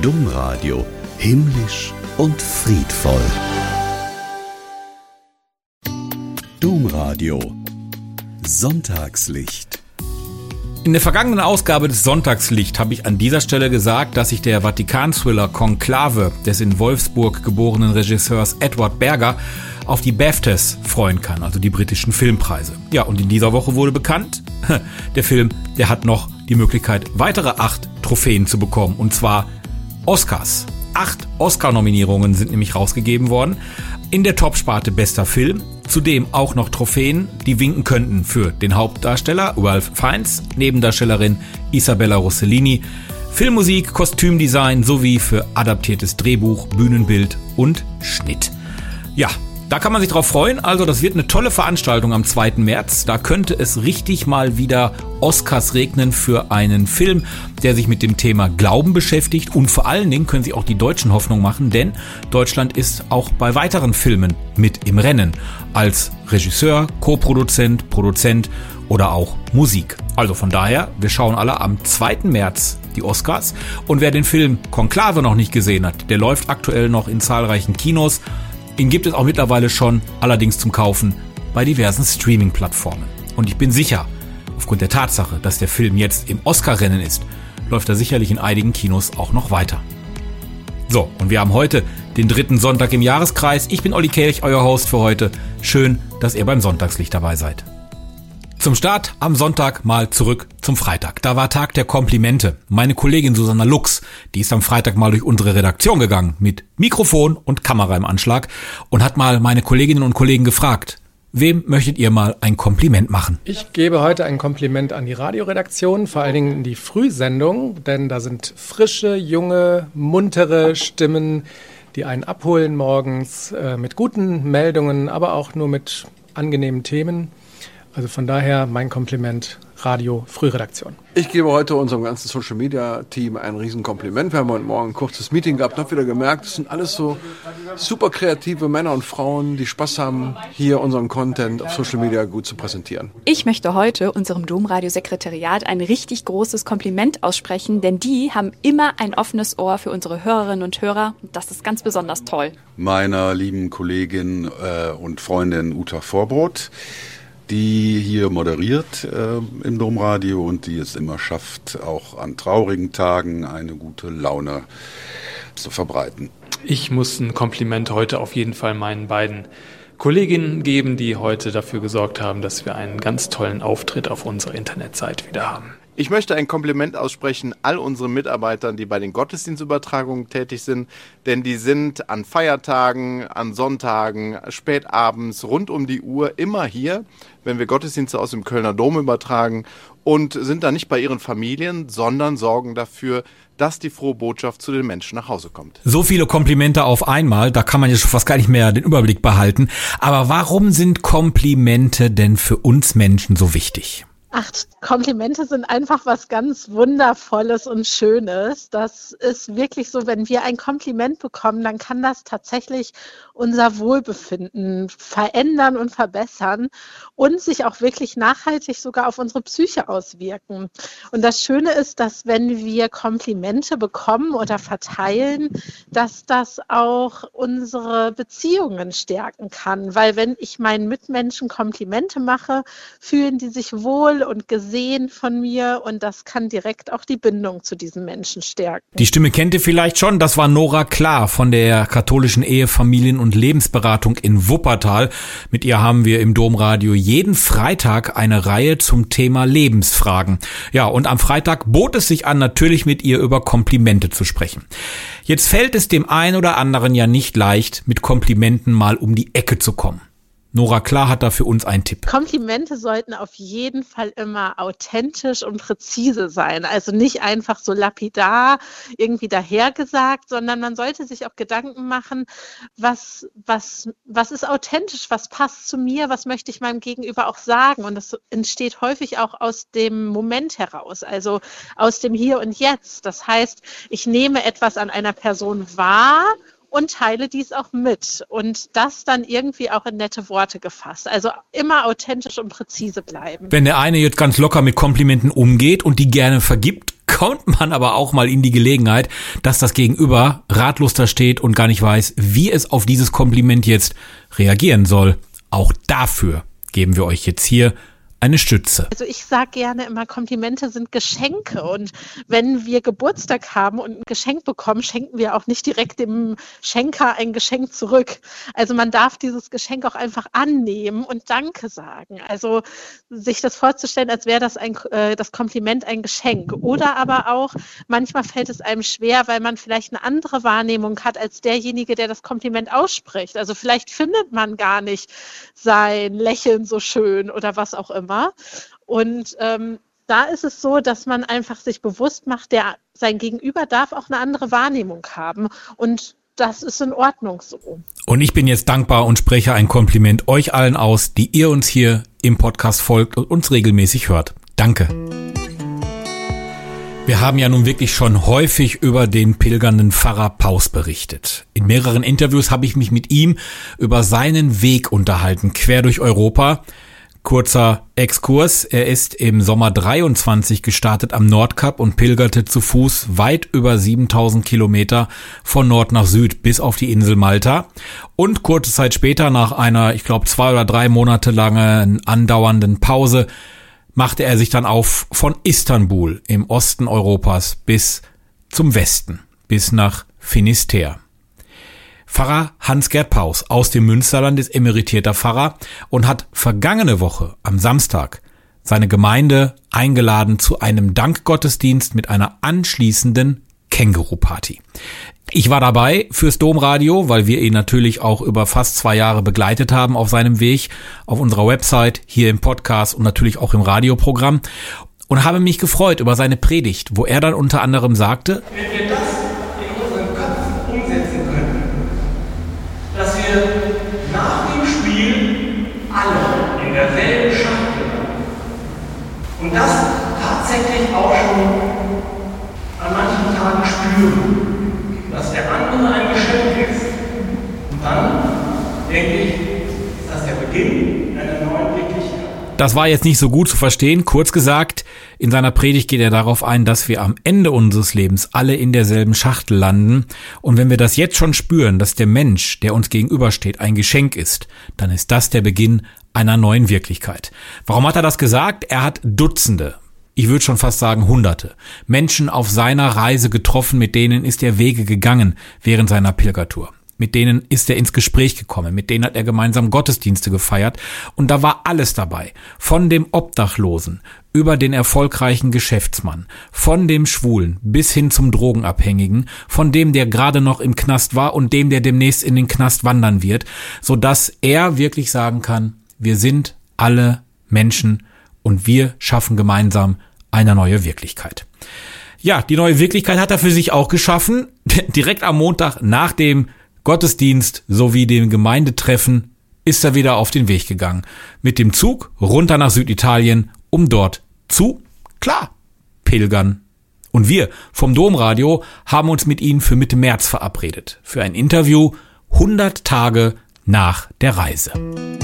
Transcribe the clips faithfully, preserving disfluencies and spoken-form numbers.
Domradio. Himmlisch und friedvoll. Domradio. Sonntagslicht. In der vergangenen Ausgabe des Sonntagslicht habe ich an dieser Stelle gesagt, dass sich der Vatikan-Thriller Konklave des in Wolfsburg geborenen Regisseurs Edward Berger auf die BAFTAs freuen kann, also die britischen Filmpreise. Ja, und in dieser Woche wurde bekannt, der Film, der hat noch die Möglichkeit, weitere acht Trophäen zu bekommen, und zwar Oscars. Acht Oscar-Nominierungen sind nämlich rausgegeben worden in der Topsparte Bester Film. Zudem auch noch Trophäen, die winken könnten für den Hauptdarsteller Ralph Fiennes, Nebendarstellerin Isabella Rossellini, Filmmusik, Kostümdesign sowie für adaptiertes Drehbuch, Bühnenbild und Schnitt. Ja, da kann man sich drauf freuen. Also das wird eine tolle Veranstaltung am zweiten März. Da könnte es richtig mal wieder Oscars regnen für einen Film, der sich mit dem Thema Glauben beschäftigt. Und vor allen Dingen können sich auch die Deutschen Hoffnung machen, denn Deutschland ist auch bei weiteren Filmen mit im Rennen. Als Regisseur, Co-Produzent, Produzent oder auch Musik. Also von daher, wir schauen alle am zweiten März die Oscars. Und wer den Film Konklave noch nicht gesehen hat, der läuft aktuell noch in zahlreichen Kinos. Ihn gibt es auch mittlerweile schon, allerdings zum Kaufen, bei diversen Streaming-Plattformen. Und ich bin sicher, aufgrund der Tatsache, dass der Film jetzt im Oscar-Rennen ist, läuft er sicherlich in einigen Kinos auch noch weiter. So, und wir haben heute den dritten Sonntag im Jahreskreis. Ich bin Olli Kelch, euer Host für heute. Schön, dass ihr beim Sonntagslicht dabei seid. Zum Start am Sonntag mal zurück zum Freitag. Da war Tag der Komplimente. Meine Kollegin Susanna Lux, die ist am Freitag mal durch unsere Redaktion gegangen mit Mikrofon und Kamera im Anschlag und hat mal meine Kolleginnen und Kollegen gefragt, wem möchtet ihr mal ein Kompliment machen? Ich gebe heute ein Kompliment an die Radioredaktion, vor allen Dingen in die Frühsendung, denn da sind frische, junge, muntere Stimmen, die einen abholen morgens äh, mit guten Meldungen, aber auch nur mit angenehmen Themen. Also von daher mein Kompliment, Radio Frühredaktion. Ich gebe heute unserem ganzen Social-Media-Team ein Riesenkompliment. Wir haben heute Morgen ein kurzes Meeting gehabt und haben wieder gemerkt, das sind alles so super kreative Männer und Frauen, die Spaß haben, hier unseren Content auf Social Media gut zu präsentieren. Ich möchte heute unserem Domradio-Sekretariat ein richtig großes Kompliment aussprechen, denn die haben immer ein offenes Ohr für unsere Hörerinnen und Hörer. Das ist ganz besonders toll. Meiner lieben Kollegin äh, und Freundin Uta Vorbrot, die hier moderiert äh, im Domradio und die es immer schafft, auch an traurigen Tagen eine gute Laune zu verbreiten. Ich muss ein Kompliment heute auf jeden Fall meinen beiden Kolleginnen geben, die heute dafür gesorgt haben, dass wir einen ganz tollen Auftritt auf unserer Internetseite wieder haben. Ich möchte ein Kompliment aussprechen all unseren Mitarbeitern, die bei den Gottesdienstübertragungen tätig sind, denn die sind an Feiertagen, an Sonntagen, spätabends, rund um die Uhr immer hier, wenn wir Gottesdienste aus dem Kölner Dom übertragen und sind da nicht bei ihren Familien, sondern sorgen dafür, dass die frohe Botschaft zu den Menschen nach Hause kommt. So viele Komplimente auf einmal, da kann man ja schon fast gar nicht mehr den Überblick behalten. Aber warum sind Komplimente denn für uns Menschen so wichtig? Ach, Komplimente sind einfach was ganz Wundervolles und Schönes. Das ist wirklich so, wenn wir ein Kompliment bekommen, dann kann das tatsächlich unser Wohlbefinden verändern und verbessern und sich auch wirklich nachhaltig sogar auf unsere Psyche auswirken. Und das Schöne ist, dass wenn wir Komplimente bekommen oder verteilen, dass das auch unsere Beziehungen stärken kann. Weil wenn ich meinen Mitmenschen Komplimente mache, fühlen die sich wohl und gesehen von mir und das kann direkt auch die Bindung zu diesen Menschen stärken. Die Stimme kennt ihr vielleicht schon, das war Nora Klar von der katholischen Ehe-, Familien- und Lebensberatung in Wuppertal. Mit ihr haben wir im Domradio jeden Freitag eine Reihe zum Thema Lebensfragen. Ja, und am Freitag bot es sich an, natürlich mit ihr über Komplimente zu sprechen. Jetzt fällt es dem einen oder anderen ja nicht leicht, mit Komplimenten mal um die Ecke zu kommen. Nora Klar hat da für uns einen Tipp. Komplimente sollten auf jeden Fall immer authentisch und präzise sein. Also nicht einfach so lapidar irgendwie dahergesagt, sondern man sollte sich auch Gedanken machen, was, was, was ist authentisch, was passt zu mir, was möchte ich meinem Gegenüber auch sagen. Und das entsteht häufig auch aus dem Moment heraus, also aus dem Hier und Jetzt. Das heißt, ich nehme etwas an einer Person wahr und teile dies auch mit und das dann irgendwie auch in nette Worte gefasst. Also immer authentisch und präzise bleiben. Wenn der eine jetzt ganz locker mit Komplimenten umgeht und die gerne vergibt, kommt man aber auch mal in die Gelegenheit, dass das Gegenüber ratlos da steht und gar nicht weiß, wie es auf dieses Kompliment jetzt reagieren soll. Auch dafür geben wir euch jetzt hier eine Stütze. Also ich sage gerne immer, Komplimente sind Geschenke und wenn wir Geburtstag haben und ein Geschenk bekommen, schenken wir auch nicht direkt dem Schenker ein Geschenk zurück. Also man darf dieses Geschenk auch einfach annehmen und Danke sagen. Also sich das vorzustellen, als wäre das ein, äh, das Kompliment ein Geschenk. Oder aber auch, manchmal fällt es einem schwer, weil man vielleicht eine andere Wahrnehmung hat als derjenige, der das Kompliment ausspricht. Also vielleicht findet man gar nicht sein Lächeln so schön oder was auch immer. Und ähm, da ist es so, dass man einfach sich bewusst macht, der sein Gegenüber darf auch eine andere Wahrnehmung haben und das ist in Ordnung so. Und ich bin jetzt dankbar und spreche ein Kompliment euch allen aus, die ihr uns hier im Podcast folgt und uns regelmäßig hört. Danke. Wir haben ja nun wirklich schon häufig über den pilgernden Pfarrer Paus berichtet. In mehreren Interviews habe ich mich mit ihm über seinen Weg unterhalten, quer durch Europa. Kurzer Exkurs, er ist im Sommer dreiundzwanzig gestartet am Nordkap und pilgerte zu Fuß weit über siebentausend Kilometer von Nord nach Süd bis auf die Insel Malta. Und kurze Zeit später, nach einer, ich glaube, zwei oder drei Monate langen andauernden Pause, machte er sich dann auf von Istanbul im Osten Europas bis zum Westen, bis nach Finisterre. Pfarrer Hans-Gerd Paus aus dem Münsterland ist emeritierter Pfarrer und hat vergangene Woche am Samstag seine Gemeinde eingeladen zu einem Dankgottesdienst mit einer anschließenden Känguru-Party. Ich war dabei fürs Domradio, weil wir ihn natürlich auch über fast zwei Jahre begleitet haben auf seinem Weg, auf unserer Website, hier im Podcast und natürlich auch im Radioprogramm und habe mich gefreut über seine Predigt, wo er dann unter anderem sagte: Wenn wir das in unseren Köpfen umsetzen können, dass wir nach dem Spiel alle in derselben Schachtel landen und das tatsächlich auch schon an manchen Tagen spüren, dass der andere ein Geschenk ist. Und dann, denke ich, ist das der Beginn einer neuen Wirklichkeit. Das war jetzt nicht so gut zu verstehen. Kurz gesagt, in seiner Predigt geht er darauf ein, dass wir am Ende unseres Lebens alle in derselben Schachtel landen. Und wenn wir das jetzt schon spüren, dass der Mensch, der uns gegenübersteht, ein Geschenk ist, dann ist das der Beginn einer neuen Wirklichkeit. Warum hat er das gesagt? Er hat Dutzende, ich würde schon fast sagen Hunderte Menschen auf seiner Reise getroffen, mit denen ist er Wege gegangen während seiner Pilgertour. Mit denen ist er ins Gespräch gekommen, mit denen hat er gemeinsam Gottesdienste gefeiert und da war alles dabei. Von dem Obdachlosen über den erfolgreichen Geschäftsmann, von dem Schwulen bis hin zum Drogenabhängigen, von dem, der gerade noch im Knast war und dem, der demnächst in den Knast wandern wird, sodass er wirklich sagen kann, wir sind alle Menschen und wir schaffen gemeinsam eine neue Wirklichkeit. Ja, die neue Wirklichkeit hat er für sich auch geschaffen. Direkt am Montag nach dem Gottesdienst sowie dem Gemeindetreffen ist er wieder auf den Weg gegangen. Mit dem Zug runter nach Süditalien, um dort zu, klar, pilgern. Und wir vom Domradio haben uns mit ihm für Mitte März verabredet. Für ein Interview hundert Tage nach der Reise.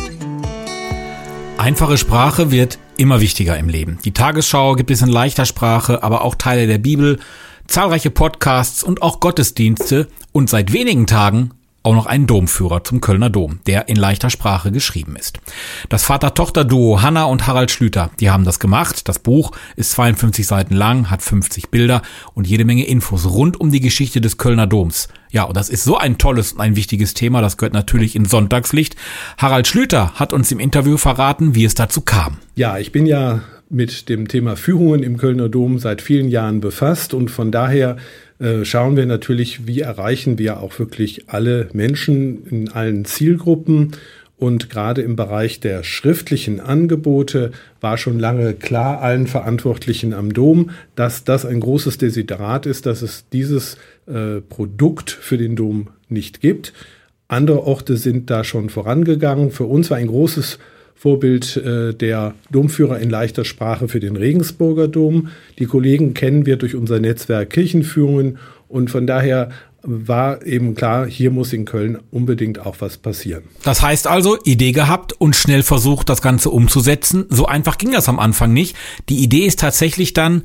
Einfache Sprache wird immer wichtiger im Leben. Die Tagesschau gibt es in leichter Sprache, aber auch Teile der Bibel, zahlreiche Podcasts und auch Gottesdienste und seit wenigen Tagen auch noch einen Domführer zum Kölner Dom, der in leichter Sprache geschrieben ist. Das Vater-Tochter-Duo Hanna und Harald Schlüter, die haben das gemacht. Das Buch ist zweiundfünfzig Seiten lang, hat fünfzig Bilder und jede Menge Infos rund um die Geschichte des Kölner Doms. Ja, und das ist so ein tolles und ein wichtiges Thema, das gehört natürlich in Sonntagslicht. Harald Schlüter hat uns im Interview verraten, wie es dazu kam. Ja, ich bin ja mit dem Thema Führungen im Kölner Dom seit vielen Jahren befasst und von daher äh, schauen wir natürlich, wie erreichen wir auch wirklich alle Menschen in allen Zielgruppen. Und gerade im Bereich der schriftlichen Angebote war schon lange klar allen Verantwortlichen am Dom, dass das ein großes Desiderat ist, dass es dieses äh, Produkt für den Dom nicht gibt. Andere Orte sind da schon vorangegangen. Für uns war ein großes Vorbild äh, der Domführer in leichter Sprache für den Regensburger Dom. Die Kollegen kennen wir durch unser Netzwerk Kirchenführungen und von daher war eben klar, hier muss in Köln unbedingt auch was passieren. Das heißt also, Idee gehabt und schnell versucht, das Ganze umzusetzen. So einfach ging das am Anfang nicht. Die Idee ist tatsächlich dann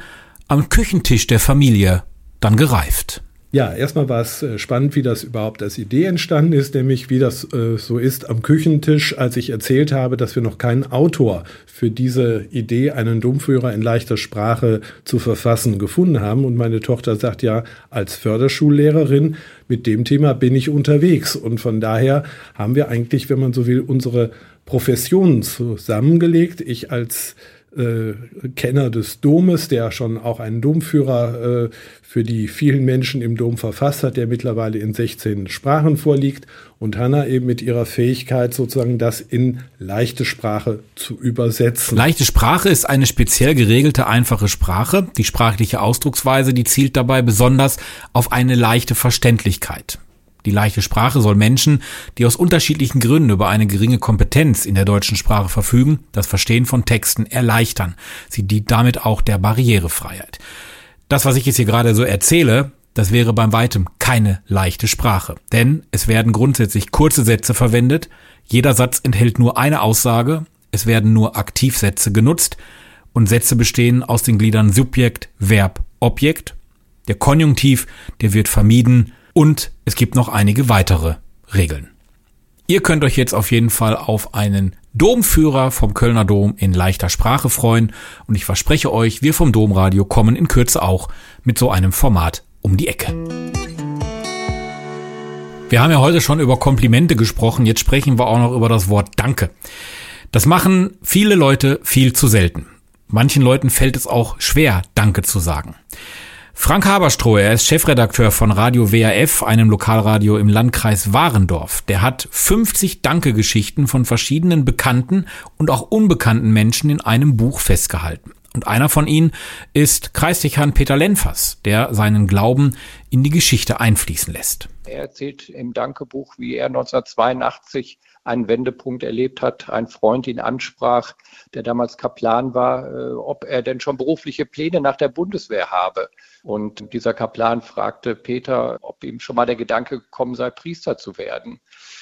am Küchentisch der Familie dann gereift. Ja, erstmal war es spannend, wie das überhaupt als Idee entstanden ist, nämlich wie das äh, so ist am Küchentisch, als ich erzählt habe, dass wir noch keinen Autor für diese Idee, einen Domführer in leichter Sprache zu verfassen, gefunden haben. Und meine Tochter sagt ja, als Förderschullehrerin, mit dem Thema bin ich unterwegs. Und von daher haben wir eigentlich, wenn man so will, unsere Professionen zusammengelegt. Ich als Äh, Kenner des Domes, der schon auch einen Domführer äh, für die vielen Menschen im Dom verfasst hat, der mittlerweile in sechzehn Sprachen vorliegt, und Hanna eben mit ihrer Fähigkeit sozusagen das in leichte Sprache zu übersetzen. Leichte Sprache ist eine speziell geregelte, einfache Sprache. Die sprachliche Ausdrucksweise, die zielt dabei besonders auf eine leichte Verständlichkeit. Die leichte Sprache soll Menschen, die aus unterschiedlichen Gründen über eine geringe Kompetenz in der deutschen Sprache verfügen, das Verstehen von Texten erleichtern. Sie dient damit auch der Barrierefreiheit. Das, was ich jetzt hier gerade so erzähle, das wäre beim Weitem keine leichte Sprache. Denn es werden grundsätzlich kurze Sätze verwendet, jeder Satz enthält nur eine Aussage, es werden nur Aktivsätze genutzt und Sätze bestehen aus den Gliedern Subjekt, Verb, Objekt. Der Konjunktiv, der wird vermieden. Und es gibt noch einige weitere Regeln. Ihr könnt euch jetzt auf jeden Fall auf einen Domführer vom Kölner Dom in leichter Sprache freuen. Und ich verspreche euch, wir vom Domradio kommen in Kürze auch mit so einem Format um die Ecke. Wir haben ja heute schon über Komplimente gesprochen. Jetzt sprechen wir auch noch über das Wort Danke. Das machen viele Leute viel zu selten. Manchen Leuten fällt es auch schwer, Danke zu sagen. Frank Haberstroh, er ist Chefredakteur von Radio W R F, einem Lokalradio im Landkreis Warendorf. Der hat fünfzig Danke-Geschichten von verschiedenen bekannten und auch unbekannten Menschen in einem Buch festgehalten. Und einer von ihnen ist Kreisdekan Peter Lenfers, der seinen Glauben in die Geschichte einfließen lässt. Er erzählt im Dankebuch, wie er neunzehnhundertzweiundachtzig einen Wendepunkt erlebt hat, ein Freund ihn ansprach, der damals Kaplan war, äh, ob er denn schon berufliche Pläne nach der Bundeswehr habe. Und dieser Kaplan fragte Peter, ob ihm schon mal der Gedanke gekommen sei, Priester zu werden.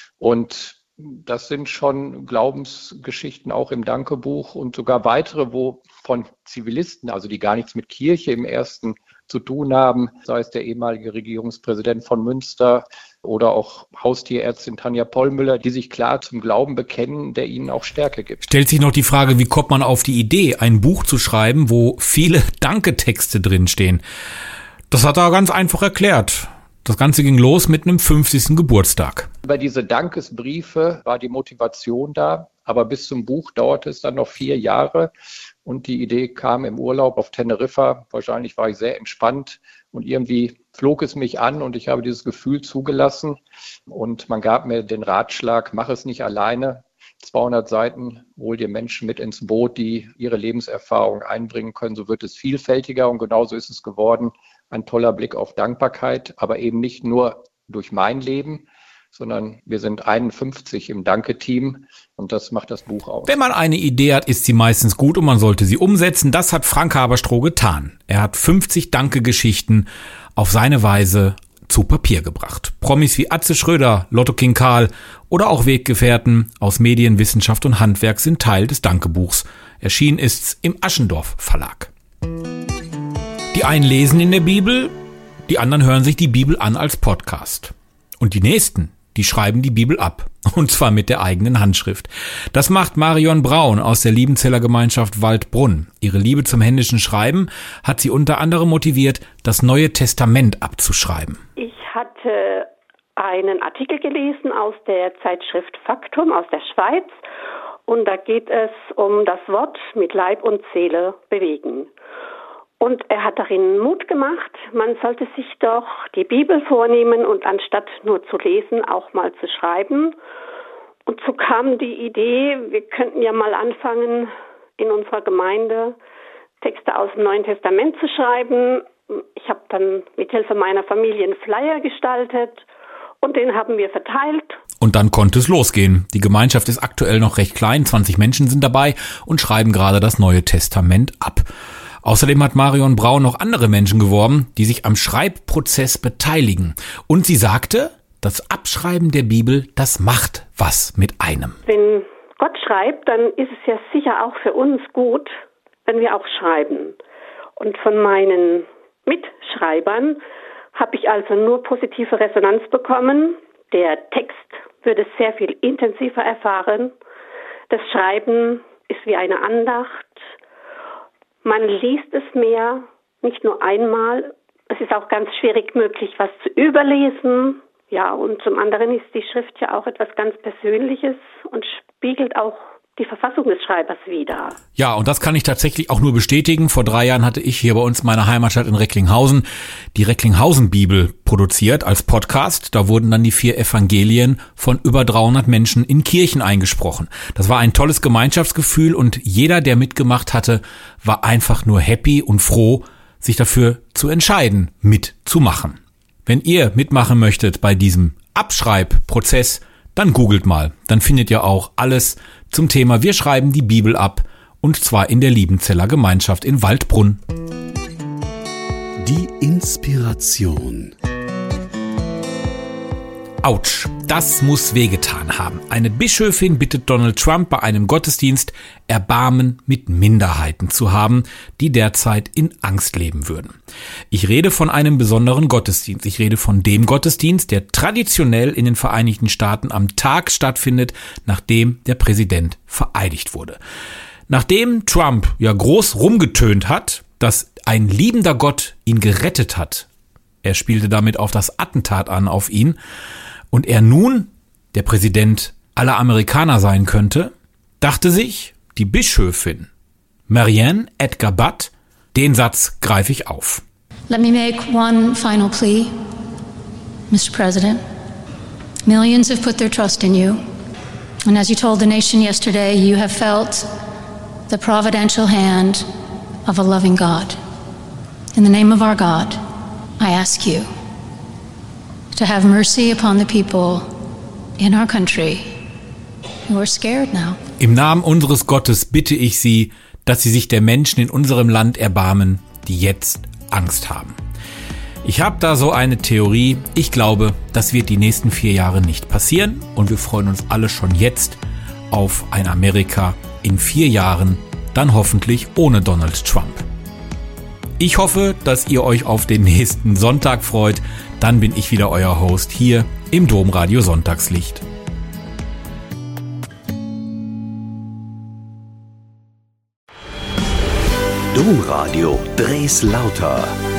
Und das sind schon Glaubensgeschichten auch im Dankebuch und sogar weitere, wo von Zivilisten, also die gar nichts mit Kirche im ersten zu tun haben, sei es der ehemalige Regierungspräsident von Münster oder auch Haustierärztin Tanja Pollmüller, die sich klar zum Glauben bekennen, der ihnen auch Stärke gibt. Stellt sich noch die Frage, wie kommt man auf die Idee, ein Buch zu schreiben, wo viele Danketexte drinstehen? Das hat er ganz einfach erklärt. Das Ganze ging los mit einem fünfzigsten Geburtstag. Über diese Dankesbriefe war die Motivation da, aber bis zum Buch dauerte es dann noch vier Jahre. Und die Idee kam im Urlaub auf Teneriffa. Wahrscheinlich war ich sehr entspannt und irgendwie flog es mich an und ich habe dieses Gefühl zugelassen. Und man gab mir den Ratschlag, mach es nicht alleine. zweihundert Seiten, hol dir Menschen mit ins Boot, die ihre Lebenserfahrung einbringen können. So wird es vielfältiger und genauso ist es geworden. Ein toller Blick auf Dankbarkeit, aber eben nicht nur durch mein Leben, sondern wir sind einundfünfzig im Danke-Team und das macht das Buch aus. Wenn man eine Idee hat, ist sie meistens gut und man sollte sie umsetzen. Das hat Frank Haberstroh getan. Er hat fünfzig Danke-Geschichten auf seine Weise zu Papier gebracht. Promis wie Atze Schröder, Lotto King Karl oder auch Weggefährten aus Medien, Wissenschaft und Handwerk sind Teil des Dankebuchs. Erschienen ist's im Aschendorf Verlag. Die einen lesen in der Bibel, die anderen hören sich die Bibel an als Podcast. Und die nächsten, die schreiben die Bibel ab. Und zwar mit der eigenen Handschrift. Das macht Marion Braun aus der Liebenzeller Gemeinschaft Waldbrunn. Ihre Liebe zum händischen Schreiben hat sie unter anderem motiviert, das Neue Testament abzuschreiben. Ich hatte einen Artikel gelesen aus der Zeitschrift Faktum aus der Schweiz. Und da geht es um das Wort mit Leib und Seele bewegen. Und er hat darin Mut gemacht, man sollte sich doch die Bibel vornehmen und anstatt nur zu lesen, auch mal zu schreiben. Und so kam die Idee, wir könnten ja mal anfangen, in unserer Gemeinde Texte aus dem Neuen Testament zu schreiben. Ich habe dann mithilfe meiner Familie einen Flyer gestaltet und den haben wir verteilt. Und dann konnte es losgehen. Die Gemeinschaft ist aktuell noch recht klein, zwanzig Menschen sind dabei und schreiben gerade das Neue Testament ab. Außerdem hat Marion Braun noch andere Menschen geworben, die sich am Schreibprozess beteiligen. Und sie sagte, das Abschreiben der Bibel, das macht was mit einem. Wenn Gott schreibt, dann ist es ja sicher auch für uns gut, wenn wir auch schreiben. Und von meinen Mitschreibern habe ich also nur positive Resonanz bekommen. Der Text würde sehr viel intensiver erfahren. Das Schreiben ist wie eine Andacht. Man liest es mehr, nicht nur einmal. Es ist auch ganz schwierig möglich, was zu überlesen. Ja, und zum anderen ist die Schrift ja auch etwas ganz Persönliches und spiegelt auch die Verfassung des Schreibers wider. Ja, und das kann ich tatsächlich auch nur bestätigen. Vor drei Jahren hatte ich hier bei uns in meiner Heimatstadt in Recklinghausen die Recklinghausen-Bibel produziert als Podcast. Da wurden dann die vier Evangelien von über dreihundert Menschen in Kirchen eingesprochen. Das war ein tolles Gemeinschaftsgefühl und jeder, der mitgemacht hatte, war einfach nur happy und froh, sich dafür zu entscheiden, mitzumachen. Wenn ihr mitmachen möchtet bei diesem Abschreibprozess, dann googelt mal. Dann findet ihr auch alles zum Thema Wir schreiben die Bibel ab, und zwar in der Liebenzeller Gemeinschaft in Waldbrunn. Die Inspiration. Autsch, das muss wehgetan haben. Eine Bischöfin bittet Donald Trump bei einem Gottesdienst, Erbarmen mit Minderheiten zu haben, die derzeit in Angst leben würden. Ich rede von einem besonderen Gottesdienst. Ich rede von dem Gottesdienst, der traditionell in den Vereinigten Staaten am Tag stattfindet, nachdem der Präsident vereidigt wurde. Nachdem Trump ja groß rumgetönt hat, dass ein liebender Gott ihn gerettet hat, er spielte damit auf das Attentat an auf ihn, und er nun der Präsident aller Amerikaner sein könnte, dachte sich die Bischöfin Marianne Edgar Butt, den Satz greife ich auf. Let me make one final plea, Mister President. Millions have put their trust in you. And as you told the nation yesterday, you have felt the providential hand of a loving God. In the name of our God, I ask you to have mercy upon the people in our country who are scared now. Im Namen unseres Gottes bitte ich Sie, dass Sie sich der Menschen in unserem Land erbarmen, die jetzt Angst haben. Ich habe da so eine Theorie. Ich glaube, das wird die nächsten vier Jahre nicht passieren und wir freuen uns alle schon jetzt auf ein Amerika in vier Jahren, dann hoffentlich ohne Donald Trump. Ich hoffe, dass ihr euch auf den nächsten Sonntag freut. Dann bin ich wieder euer Host hier im Domradio Sonntagslicht. Domradio Dres Lauter.